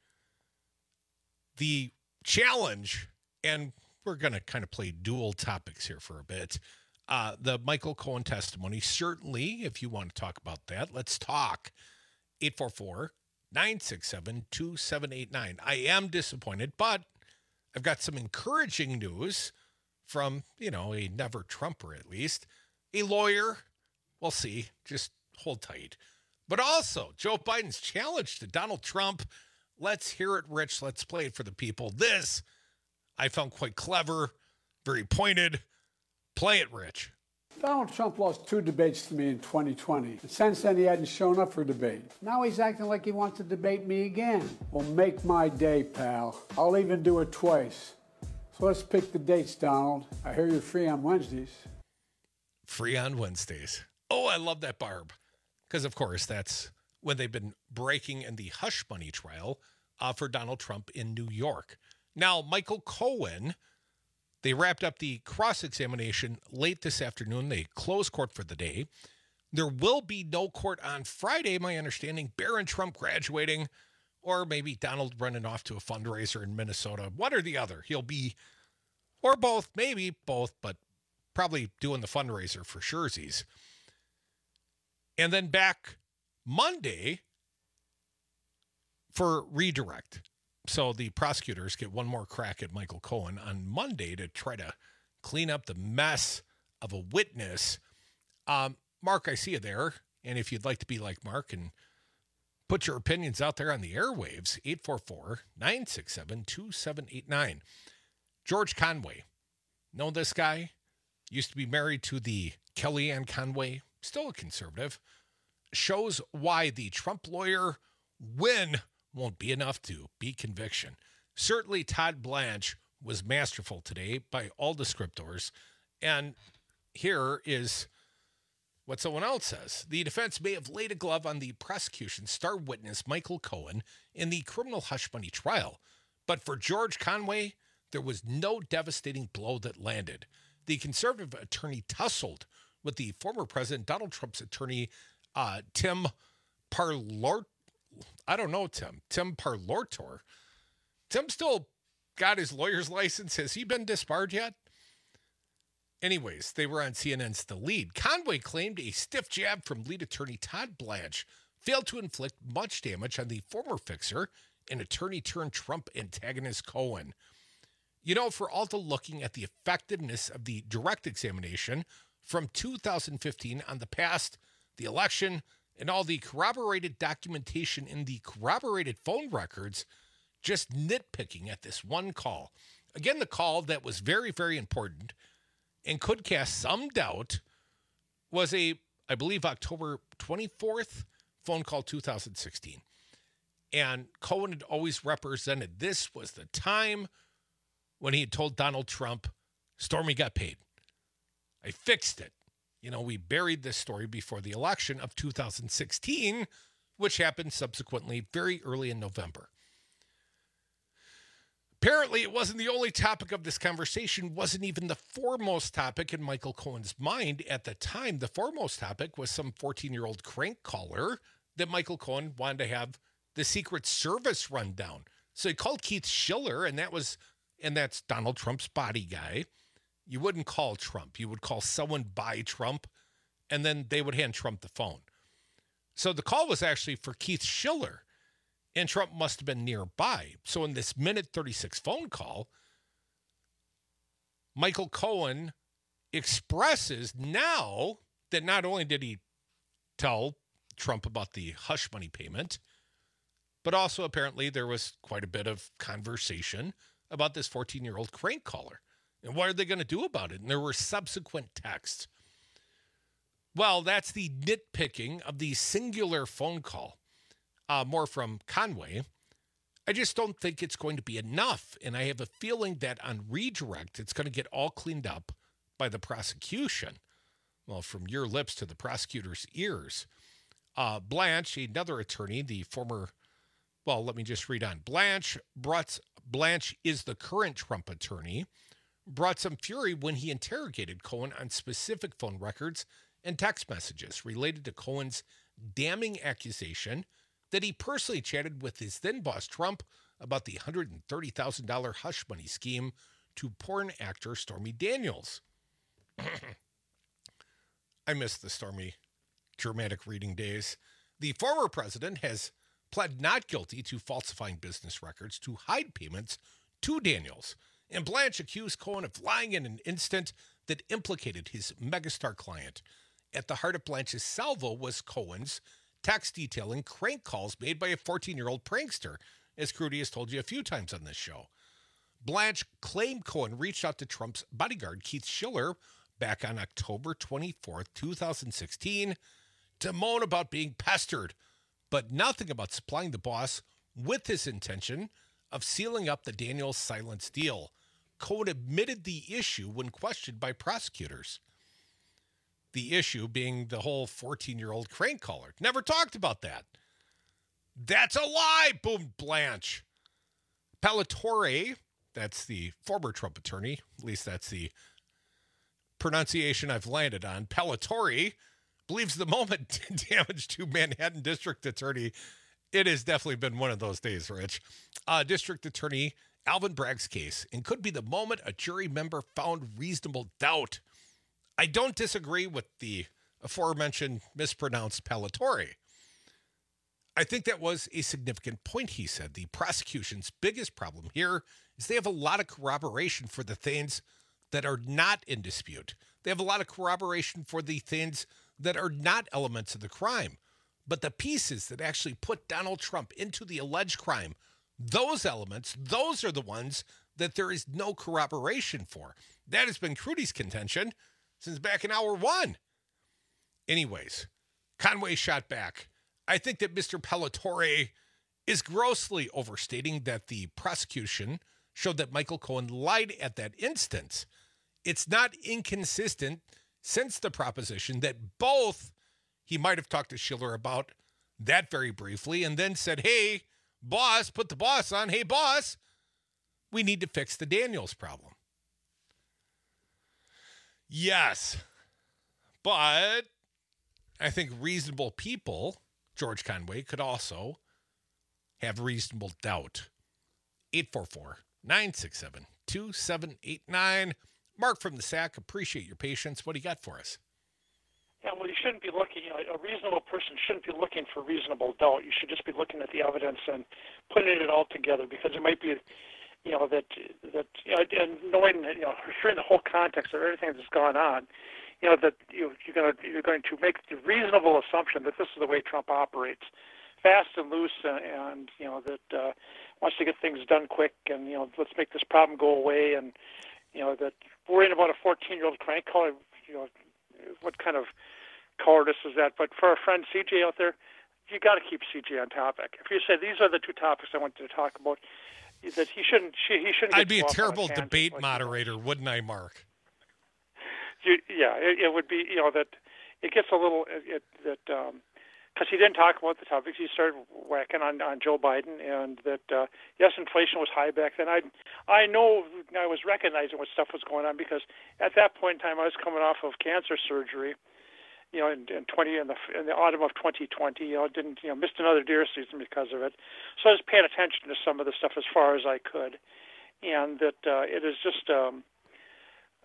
the challenge, and we're going to kind of play dual topics here for a bit. Uh, the Michael Cohen testimony, certainly, if you want to talk about that, let's talk. eight four four, nine six seven, two seven eight nine. I am disappointed, but I've got some encouraging news from, you know, a never Trumper at least, a lawyer. We'll see. Just hold tight. But also, Joe Biden's challenge to Donald Trump. Let's hear it, Rich. Let's play it for the people. This I found quite clever, very pointed. Play it, Rich. Donald Trump lost two debates to me in twenty twenty. And since then, he hadn't shown up for a debate. Now he's acting like he wants to debate me again. Well, make my day, pal. I'll even do it twice. So let's pick the dates, Donald. I hear you're free on Wednesdays. Free on Wednesdays. Oh, I love that, Barb. Because, of course, that's when they've been breaking in the hush money trial uh, for Donald Trump in New York. Now, Michael Cohen, they wrapped up the cross-examination late this afternoon. They closed court for the day. There will be no court on Friday, my understanding. Barron Trump graduating, or maybe Donald running off to a fundraiser in Minnesota. One or the other. He'll be, or both, maybe both, but probably doing the fundraiser for surezies. And then back Monday for redirect. So the prosecutors get one more crack at Michael Cohen on Monday to try to clean up the mess of a witness. Um, Mark, I see you there. And if you'd like to be like Mark and put your opinions out there on the airwaves, eight four four, nine six seven, two seven eight nine. George Conway. Know this guy? Used to be married to the Kellyanne Conway, still a conservative. Shows why the Trump lawyer win won't be enough to beat conviction. Certainly Todd Blanche was masterful today by all descriptors. And here is what someone else says. The defense may have laid a glove on the prosecution's star witness, Michael Cohen, in the criminal hush money trial. But for George Conway, there was no devastating blow that landed. The conservative attorney tussled with the former President Donald Trump's attorney, uh, Tim Parlor. I don't know, Tim. Tim Parlortor. Tim still got his lawyer's license. Has he been disbarred yet? Anyways, they were on C N N's The Lead. Conway claimed a stiff jab from lead attorney Todd Blanche failed to inflict much damage on the former fixer and attorney-turned-Trump antagonist Cohen. You know, for all the looking at the effectiveness of the direct examination from two thousand fifteen on the past, the election, and all the corroborated documentation in the corroborated phone records, just nitpicking at this one call. Again, the call that was very, very important and could cast some doubt was a, I believe, October twenty-fourth phone call two thousand sixteen. And Cohen had always represented this was the time when he had told Donald Trump, Stormy got paid. I fixed it. You know, we buried this story before the election of two thousand sixteen, which happened subsequently very early in November. Apparently, it wasn't the only topic of this conversation, wasn't even the foremost topic in Michael Cohen's mind at the time. The foremost topic was some fourteen-year-old crank caller that Michael Cohen wanted to have the Secret Service run down. So he called Keith Schiller, and that was, and that's Donald Trump's body guy. you wouldn't call Trump. You would call someone by Trump, and then they would hand Trump the phone. So the call was actually for Keith Schiller, and Trump must have been nearby. So in this minute thirty-six phone call, Michael Cohen expresses now that not only did he tell Trump about the hush money payment, but also apparently there was quite a bit of conversation about this fourteen-year-old crank caller. And what are they going to do about it? And there were subsequent texts. Well, that's the nitpicking of the singular phone call. Uh, more from Conway. I just don't think it's going to be enough. And I have a feeling that on redirect, it's going to get all cleaned up by the prosecution. Well, from your lips to the prosecutor's ears. Uh, Blanche, another attorney, the former, well, let me just read on. Blanche brought, Blanche is the current Trump attorney, brought some fury when he interrogated Cohen on specific phone records and text messages related to Cohen's damning accusation that he personally chatted with his then boss Trump about the one hundred thirty thousand dollars hush money scheme to porn actor Stormy Daniels. I miss the Stormy dramatic reading days. The former president has pled not guilty to falsifying business records to hide payments to Daniels. And Blanche accused Cohen of lying in an instant that implicated his megastar client. At the heart of Blanche's salvo was Cohen's text detailing crank calls made by a fourteen-year-old prankster, as Crudy has told you a few times on this show. Blanche claimed Cohen reached out to Trump's bodyguard, Keith Schiller, back on October twenty-fourth, twenty sixteen, to moan about being pestered, but nothing about supplying the boss with his intention of sealing up the Daniels silence deal. Cohen admitted the issue when questioned by prosecutors. The issue being the whole fourteen-year-old crank caller. Never talked about that. That's a lie, boomed Blanche. Palatorre, that's the former Trump attorney, at least that's the pronunciation I've landed on. Palatorre believes the moment damage to Manhattan District Attorney. It has definitely been one of those days, Rich. Uh, District Attorney Alvin Bragg's case, and could be the moment a jury member found reasonable doubt. I don't disagree with the aforementioned mispronounced Palatorre. I think that was a significant point, he said. The prosecution's biggest problem here is they have a lot of corroboration for the things that are not in dispute. They have a lot of corroboration for the things that are not elements of the crime. But the pieces that actually put Donald Trump into the alleged crime, those elements, those are the ones that there is no corroboration for. That has been Crudy's contention since back in hour one. Anyways, Conway shot back. I think that Mister Palatorre is grossly overstating that the prosecution showed that Michael Cohen lied at that instance. It's not inconsistent since the proposition that both he might have talked to Schiller about that very briefly and then said, hey, boss, put the boss on. Hey, boss, we need to fix the Daniels problem. Yes, but I think reasonable people, George Conway, could also have reasonable doubt. eight four four, nine six seven, two seven eight nine. Mark from the S A C, appreciate your patience. What do you got for us? Yeah, well, you shouldn't be looking, you know, a reasonable person shouldn't be looking for reasonable doubt. You should just be looking at the evidence and putting it all together, because it might be, you know, that, that you know, and knowing, you know, hearing the whole context of everything that's gone on, you know, that you, you're going to you're going to make the reasonable assumption that this is the way Trump operates, fast and loose, and, and you know, that uh, wants to get things done quick, and, you know, let's make this problem go away, and, you know, that worrying about a fourteen-year-old crank caller, you know, what kind of cowardice is that? But for our friend C J out there, you got to keep C J on topic. If you say these are the two topics I wanted to talk about, that he shouldn't, he shouldn't. I'd be a terrible debate like moderator, that. Wouldn't I, Mark? You, yeah, it, it would be. You know, that it gets a little it, that because um, he didn't talk about the topics. He started whacking on, on Joe Biden, and that uh, yes, inflation was high back then. I I know I was recognizing what stuff was going on, because at that point in time I was coming off of cancer surgery. You know, in, in twenty in the in the autumn of twenty twenty, you know, didn't you know missed another deer season because of it. So I was paying attention to some of the stuff as far as I could, and that uh, it is just um,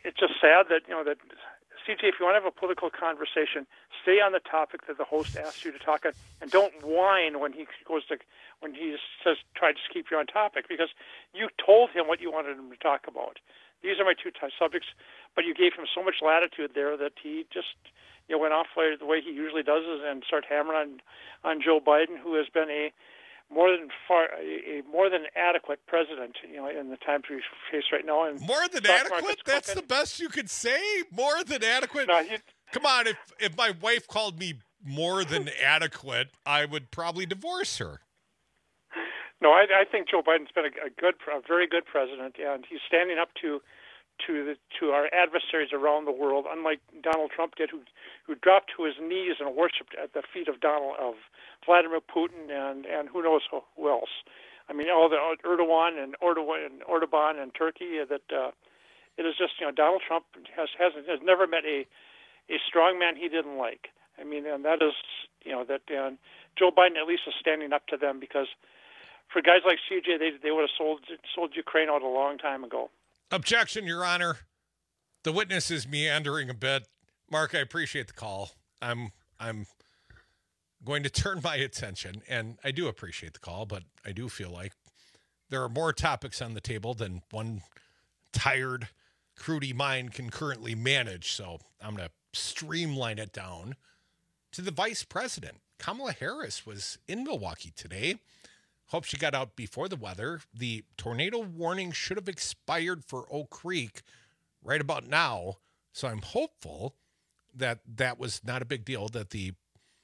it's just sad that, you know, that C J, if you want to have a political conversation, stay on the topic that the host asks you to talk on, and don't whine when he goes to when he says try to keep you on topic, because you told him what you wanted him to talk about. These are my two t- subjects, but you gave him so much latitude there that he just, you know, went off the way he usually does, and start hammering on on Joe Biden, who has been a more than far a, a more than adequate president, you know, in the times we face right now. And more than adequate? That's crooked. The best you could say? More than adequate? No, he, Come on, if if my wife called me more than adequate, I would probably divorce her. No, I, I think Joe Biden's been a, a good, a very good president, and he's standing up to to the to our adversaries around the world, unlike Donald Trump did, who who dropped to his knees and worshipped at the feet of Donald of Vladimir Putin and, and who knows who, who else. I mean, all the Erdogan and Erdogan and Erdogan and Turkey. That uh, it is just, you know, Donald Trump has hasn't has never met a a strong man he didn't like. I mean, and that is, you know, that and Joe Biden at least is standing up to them, because for guys like C J, they they would have sold sold Ukraine out a long time ago. Objection, Your Honor. The witness is meandering a bit. Mark, I appreciate the call. I'm I'm going to turn my attention, and I do appreciate the call, but I do feel like there are more topics on the table than one tired, crudy mind can currently manage. So I'm going to streamline it down to the vice president. Kamala Harris was in Milwaukee today. Hope she got out before the weather. The tornado warning should have expired for Oak Creek right about now. So I'm hopeful that that was not a big deal, that the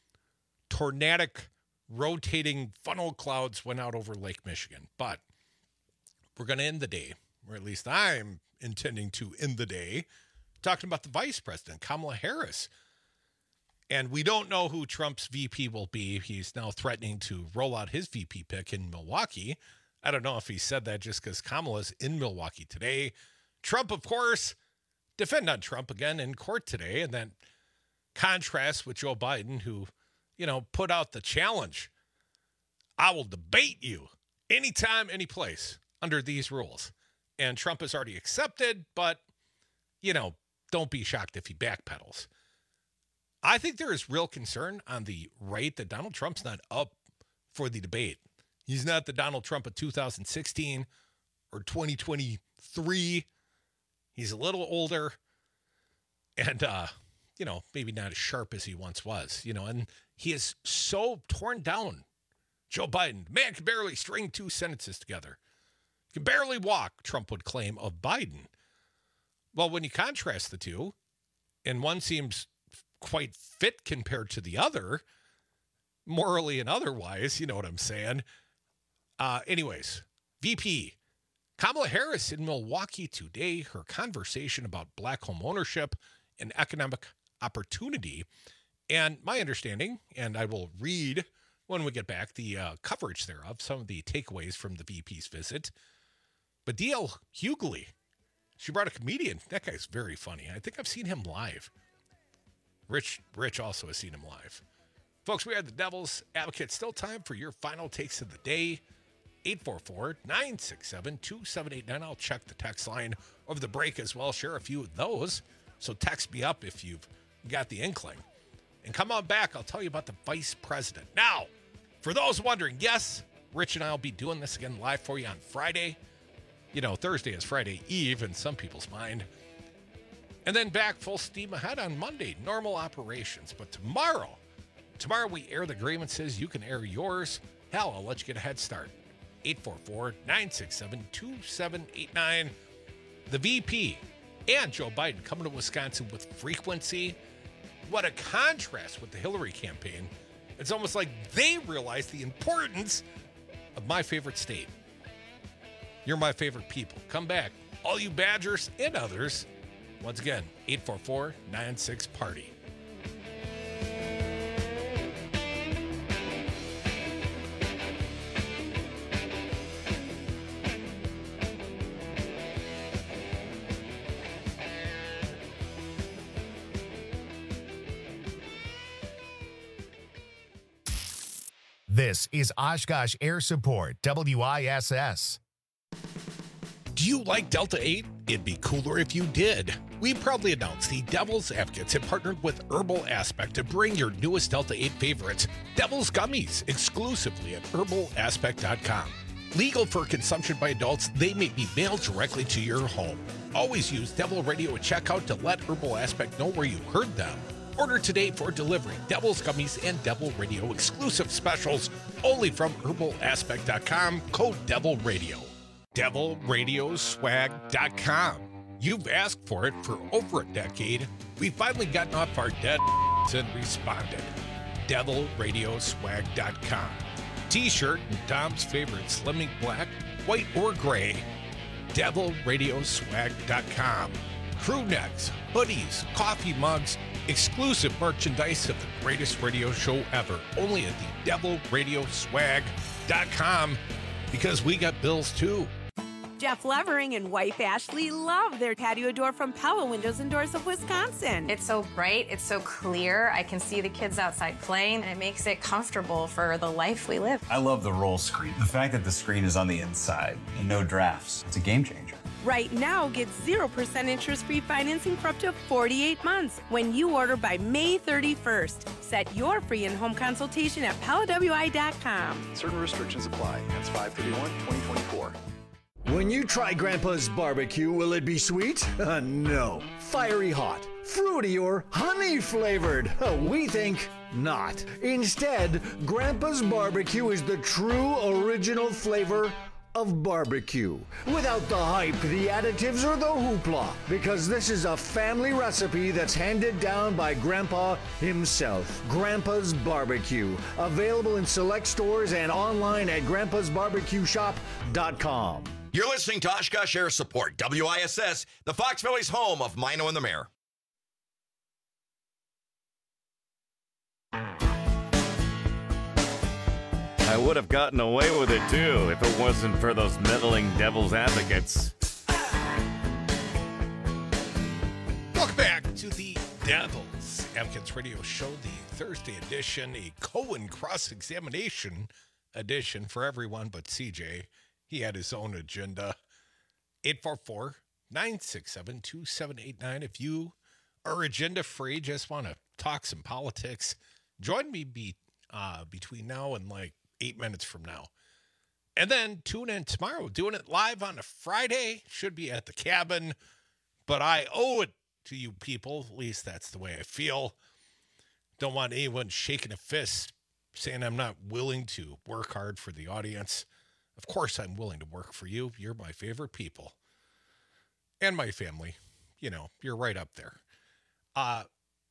tornadic rotating funnel clouds went out over Lake Michigan. But we're going to end the day, or at least I'm intending to end the day, talking about the vice president, Kamala Harris. And we don't know who Trump's V P will be. He's now threatening to roll out his V P pick in Milwaukee. I don't know if he said that just because Kamala's in Milwaukee today. Trump, of course, defend on Trump again in court today. And then contrast with Joe Biden, who, you know, put out the challenge. I will debate you anytime, any place under these rules. And Trump has already accepted, but, you know, don't be shocked if he backpedals. I think there is real concern on the right that Donald Trump's not up for the debate. He's not the Donald Trump of two thousand sixteen or twenty twenty-three. He's a little older and, uh, you know, maybe not as sharp as he once was, you know, and he is so torn down. Joe Biden, man can barely string two sentences together. Can barely walk, Trump would claim of Biden. Well, when you contrast the two, and one seems quite fit compared to the other, morally and otherwise, you know what I'm saying? Uh, anyways, V P Kamala Harris in Milwaukee today, her conversation about black home ownership and economic opportunity. And my understanding, and I will read when we get back the uh, coverage thereof, some of the takeaways from the V P's visit. But D L Hughley, she brought a comedian. That guy's very funny. I think I've seen him live. Rich, Rich also has seen him live. Folks, we are the Devil's Advocate. Still time for your final takes of the day. eight four four, nine six seven, two seven eight nine. I'll check the text line over the break as well. Share a few of those. So text me up if you've got the inkling. And come on back. I'll tell you about the vice president. Now, for those wondering, yes, Rich and I will be doing this again live for you on Friday. You know, Thursday is Friday Eve in some people's mind. And then back full steam ahead on Monday, normal operations. But tomorrow, tomorrow we air the grievances. You can air yours. Hell, I'll let you get a head start. eight four four, nine six seven, two seven eight nine. The V P and Joe Biden coming to Wisconsin with frequency. What a contrast with the Hillary campaign. It's almost like they realize the importance of my favorite state. You're my favorite people. Come back. All you Badgers and others. Once again, eight four four, nine six, party. This is Oshkosh Air Support, W I S S. Do you like Delta eight? It'd be cooler if you did. We proudly announce the Devil's Advocates have partnered with Herbal Aspect to bring your newest Delta eight favorites, Devil's Gummies, exclusively at herbal aspect dot com. Legal for consumption by adults, they may be mailed directly to your home. Always use Devil Radio at checkout to let Herbal Aspect know where you heard them. Order today for delivery. Devil's Gummies and Devil Radio exclusive specials only from herbal aspect dot com, code Devil Radio. devil radio swag dot com. You've asked for it for over a decade. We've finally gotten off our dead and responded. devil radio swag dot com. T-shirt and Dom's favorite Slimming Black, white or gray. devil radio swag dot com. Crew necks, hoodies, coffee mugs, exclusive merchandise of the greatest radio show ever. Only at the devil radio swag dot com, because we got bills too. Jeff Levering and wife Ashley love their patio door from Pella Windows and Doors of Wisconsin. It's so bright, it's so clear. I can see the kids outside playing, and it makes it comfortable for the life we live. I love the roll screen. The fact that the screen is on the inside and no drafts, it's a game changer. Right now, get zero percent interest-free financing for up to forty-eight months when you order by May thirty-first. Set your free in-home consultation at Pella W I dot com. Certain restrictions apply. Ends five thirty-one twenty twenty-four. When you try Grandpa's barbecue, will it be sweet? Uh, no. Fiery hot, fruity, or honey flavored? Uh, we think not. Instead, Grandpa's barbecue is the true original flavor of barbecue. Without the hype, the additives, or the hoopla. Because this is a family recipe that's handed down by Grandpa himself. Grandpa's Barbecue. Available in select stores and online at grandpas barbecue shop dot com. You're listening to Oshkosh Air Support, W I S S, the Fox Valley's home of Mino and the Mayor. I would have gotten away with it, too, if it wasn't for those meddling devil's advocates. Welcome back to the Devil's Advocates Radio Show, the Thursday edition, a Cohen cross-examination edition for everyone but C J. He had his own agenda. eight four four, nine six seven, two seven eight nine. If you are agenda-free, just want to talk some politics, join me be, uh, between now and like eight minutes from now. And then tune in tomorrow. Doing it live on a Friday. Should be at the cabin. But I owe it to you people. At least that's the way I feel. Don't want anyone shaking a fist saying I'm not willing to work hard for the audience. Of course I'm willing to work for you. You're my favorite people. And my family. You know, you're right up there. Uh,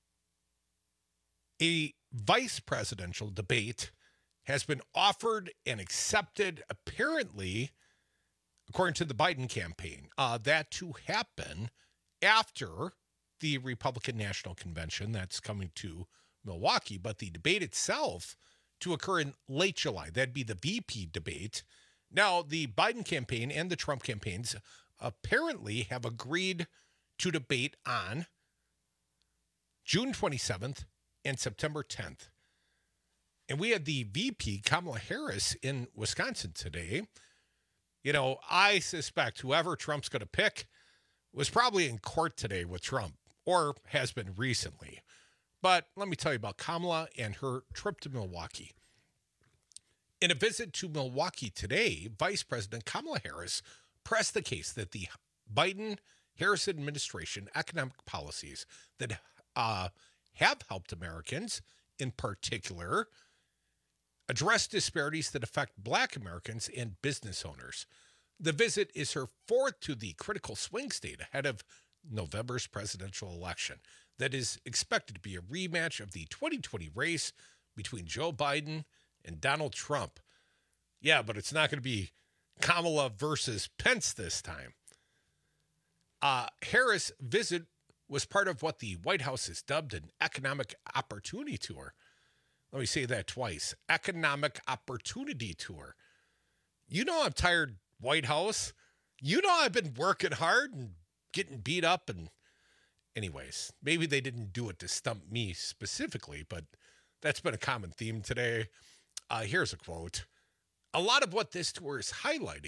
a vice presidential debate has been offered and accepted, apparently, according to the Biden campaign, uh, that to happen after the Republican National Convention that's coming to Milwaukee. But the debate itself to occur in late July. That'd be the V P debate. Now, the Biden campaign and the Trump campaigns apparently have agreed to debate on June twenty-seventh and September tenth. And we had the V P, Kamala Harris, in Wisconsin today. You know, I suspect whoever Trump's going to pick was probably in court today with Trump, or has been recently. But let me tell you about Kamala and her trip to Milwaukee. In a visit to Milwaukee today, Vice President Kamala Harris pressed the case that the Biden-Harris administration economic policies that uh, have helped Americans, in particular, address disparities that affect Black Americans and business owners. The visit is her fourth to the critical swing state ahead of November's presidential election that is expected to be a rematch of the twenty twenty race between Joe Biden and Donald Trump. Yeah, but it's not going to be Kamala versus Pence this time. Uh, Harris' visit was part of what the White House has dubbed an economic opportunity tour. Let me say that twice. Economic opportunity tour. You know I'm tired, White House. You know I've been working hard and getting beat up. And anyways, maybe they didn't do it to stump me specifically, but that's been a common theme today. Uh, here's a quote. A lot of what this tour is highlighting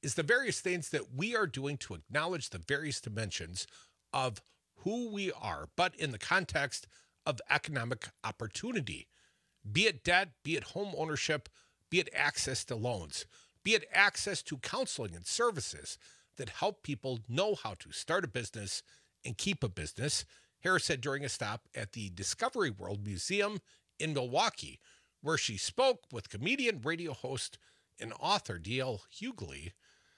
is the various things that we are doing to acknowledge the various dimensions of who we are, but in the context of economic opportunity, be it debt, be it home ownership, be it access to loans, be it access to counseling and services that help people know how to start a business and keep a business, Harris said during a stop at the Discovery World Museum in Milwaukee, where she spoke with comedian, radio host, and author D L Hughley.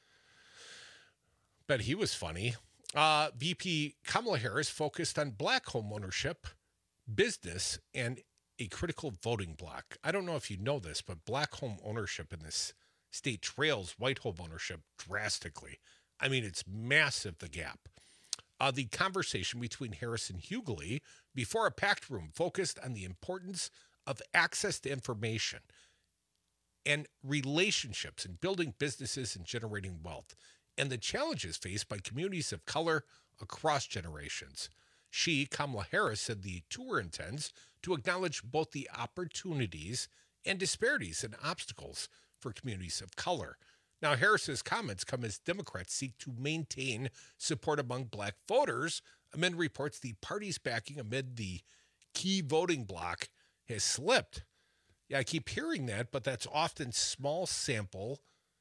Bet he was funny. Uh, V P Kamala Harris focused on black home ownership, business, and a critical voting bloc. I don't know if you know this, but black home ownership in this state trails white home ownership drastically. I mean, it's massive, the gap. Uh, the conversation between Harris and Hughley before a packed room focused on the importance of access to information and relationships in building businesses and generating wealth, and the challenges faced by communities of color across generations. She, Kamala Harris, said the tour intends to acknowledge both the opportunities and disparities and obstacles for communities of color. Now, Harris's comments come as Democrats seek to maintain support among black voters amid reports the party's backing amid the key voting bloc has slipped. Yeah, I keep hearing that, but that's often small sample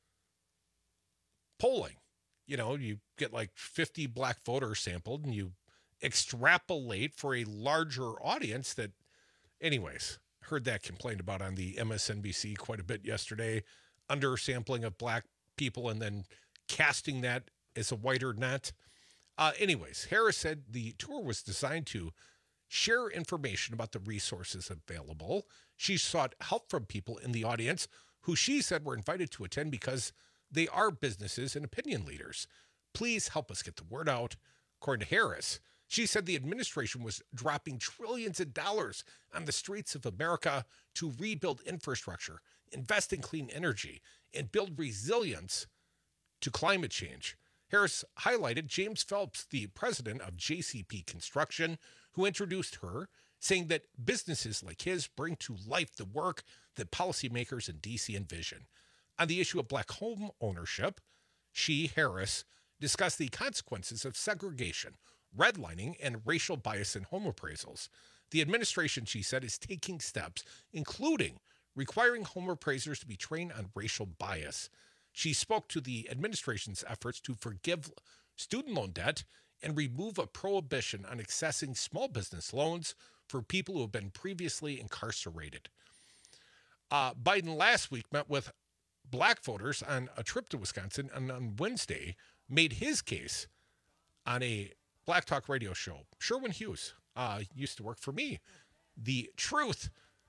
polling. You know, you get like fifty black voters sampled and you extrapolate for a larger audience that, anyways, heard that complained about on the M S N B C quite a bit yesterday, undersampling of black people and then casting that as a wider net. Uh, anyways, Harris said the tour was designed to share information about the resources available. She sought help from people in the audience who she said were invited to attend because they are businesses and opinion leaders. Please help us get the word out. According to Harris, she said the administration was dropping trillions of dollars on the streets of America to rebuild infrastructure, invest in clean energy, and build resilience to climate change. Harris highlighted James Phelps, the president of J C P Construction, who introduced her, saying that businesses like his bring to life the work that policymakers in D C envision. On the issue of black home ownership, she, Harris, discussed the consequences of segregation, redlining, and racial bias in home appraisals. The administration, she said, is taking steps, including requiring home appraisers to be trained on racial bias. She spoke to the administration's efforts to forgive student loan debt and remove a prohibition on accessing small business loans for people who have been previously incarcerated. Uh, Biden last week met with black voters on a trip to Wisconsin, and on Wednesday made his case on a Black Talk radio show. Sherwin Hughes uh, used to work for me. The Truth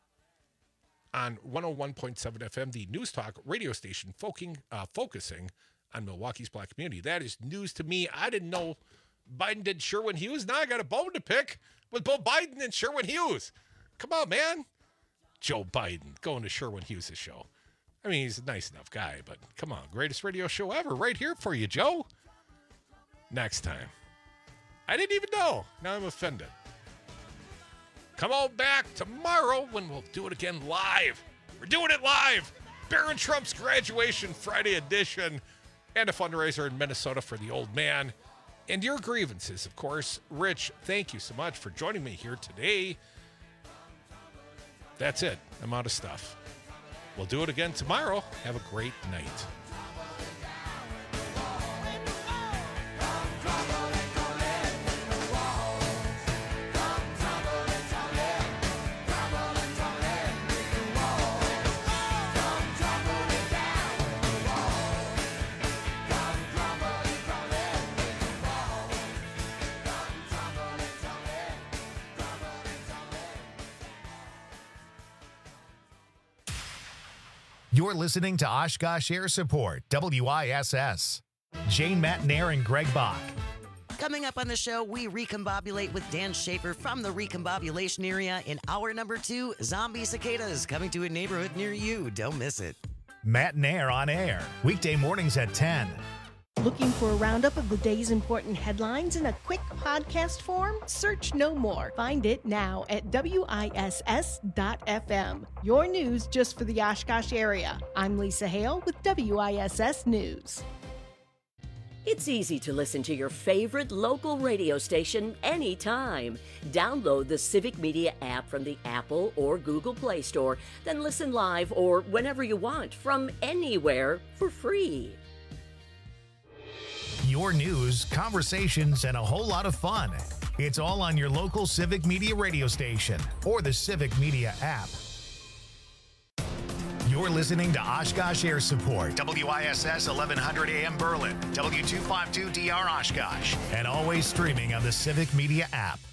on one oh one point seven F M, the News Talk radio station focusing, uh, focusing on Milwaukee's black community. That is news to me. I didn't know Biden did Sherwin Hughes. Now I got a bone to pick with both Biden and Sherwin Hughes. Come on, man. Joe Biden going to Sherwin Hughes' show. I mean, he's a nice enough guy, but come on. Greatest radio show ever right here for you, Joe. Next time. I didn't even know. Now I'm offended. Come on back tomorrow when we'll do it again live. We're doing it live. Barron Trump's graduation Friday edition and a fundraiser in Minnesota for the old man. And your grievances, of course. Rich, thank you so much for joining me here today. That's it. I'm out of stuff. We'll do it again tomorrow. Have a great night. You're listening to Oshkosh Air Support, W I S S. Jane Matnair and Greg Bach. Coming up on the show, we recombobulate with Dan Schaefer from the recombobulation area in hour number two. Zombie cicadas coming to a neighborhood near you. Don't miss it. Matnair on air, weekday mornings at ten. Looking for a roundup of the day's important headlines in a quick podcast form? Search no more. Find it now at W I S S dot F M. Your news just for the Oshkosh area. I'm Lisa Hale with W I S S News. It's easy to listen to your favorite local radio station anytime. Download the Civic Media app from the Apple or Google Play Store, then listen live or whenever you want from anywhere for free. Your news, conversations, and a whole lot of fun. It's all on your local Civic Media radio station or the Civic Media app. You're listening to Oshkosh Air Support, W I S S eleven hundred A M Berlin, W two fifty-two D R Oshkosh, and always streaming on the Civic Media app.